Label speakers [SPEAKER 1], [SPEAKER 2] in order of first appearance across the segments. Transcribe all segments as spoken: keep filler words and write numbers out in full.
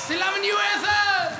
[SPEAKER 1] Still loving you, Ethan!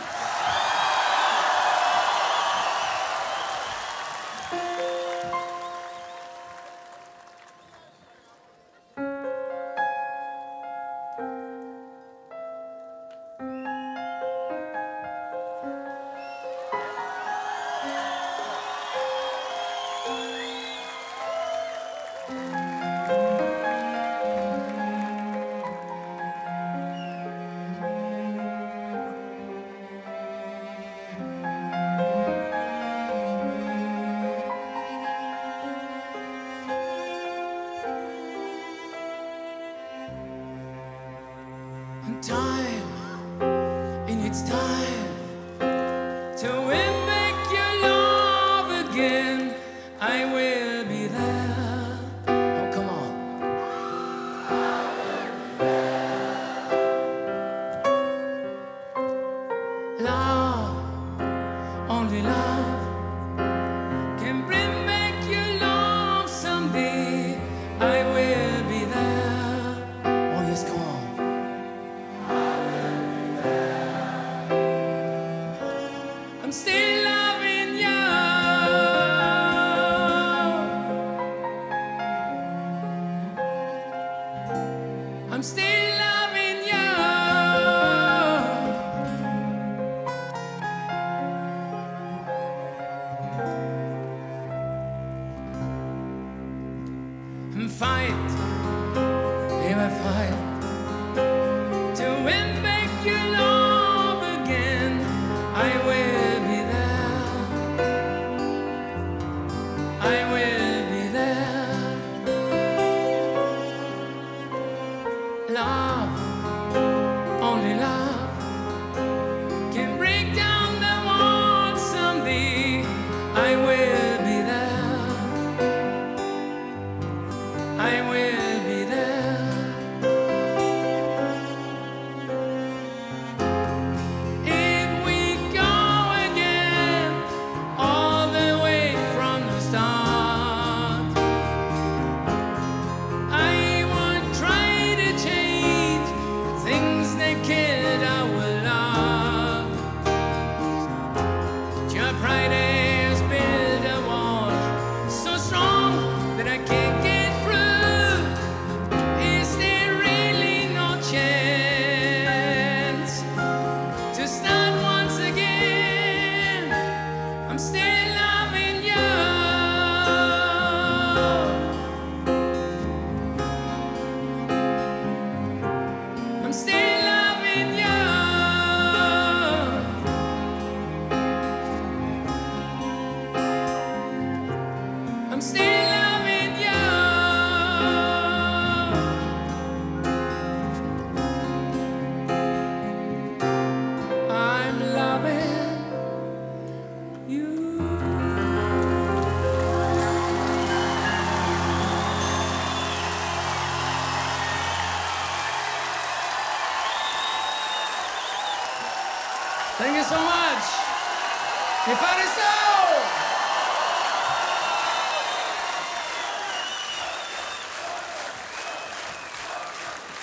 [SPEAKER 1] Time, and it's time to win back your love again. I will be there. Oh, come on. Love, only love can bring back your love someday. I will be there. Oh, yes, come on. I'm still loving you. I'm still loving you. And fight, if I fight to win back your love again, I will. I will be there. Love, only love can break down the walls someday. I will be there. I will be there. If we go again all the way from the start, I won't try to change things that killed our love. Your pride has built a wall so strong that I can't get through. Is there really no chance to start once again? I'm still loving you. I'm still loving you. I'm still loving you. I'm loving you. Thank you so much. If I so.